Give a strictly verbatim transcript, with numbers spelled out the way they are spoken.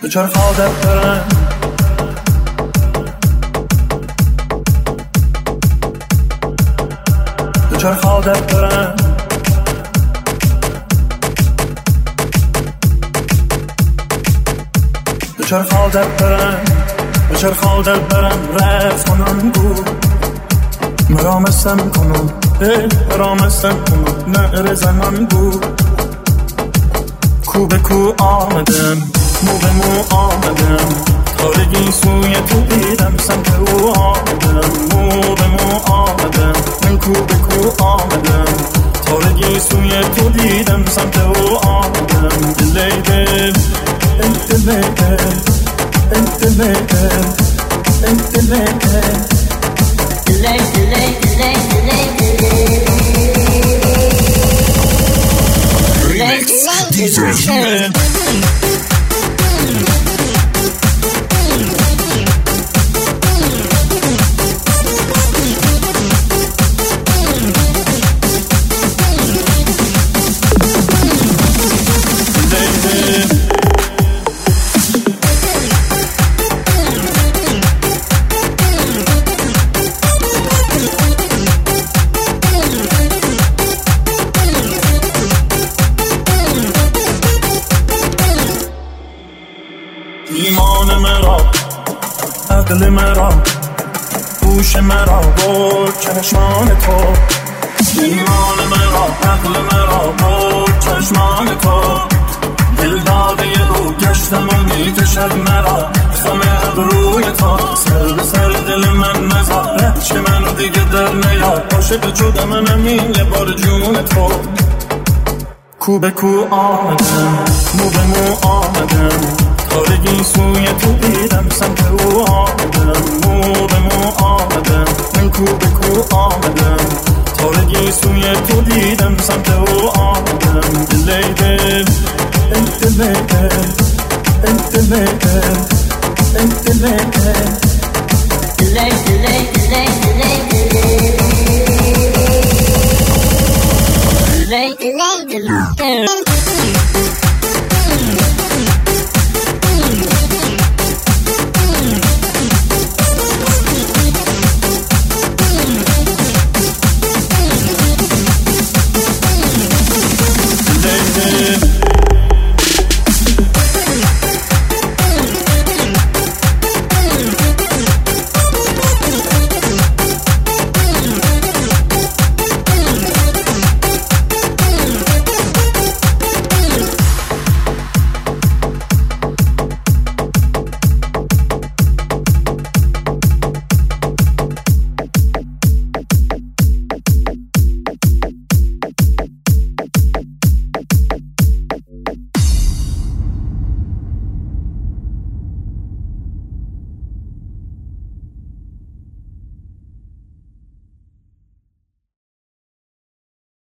دوچار خادت برم دوچار خادت برم دوچار خادت برم دوچار خادت برم رفت کنم بود مرامستم کنم مرامستم کنم نعر زنم بود کو به کو آمدم مو به مو آمدم تارگی سوی تو دیدم سمت او آمدم مو به مو آمدم من کو به کو آمدم تارگی سوی تو دیدم سمت او آمدم دلی دل انت دل انت دل انت دل دلی دلی دلی دلی Remix D J ایمان مرا عقل مرا گوش مرا برد چشمان تو ایمان مرا عقل مرا برد چشمان تو دل داده او گشتم و میکشد مرا خم ابروی تو سر به سر دل من نزار چه من دیگه در نیاد عاشق شدم منم این یه بار جون تو کو به کو آمدم مو به مو آمدم تارگی سوی تو دیدم سمت او آمدم مو به مو آمدم من کو به کو آمدم تارگی سوی تو دیدم سمت او آمدم دلی دل انت دل انت دل انت دل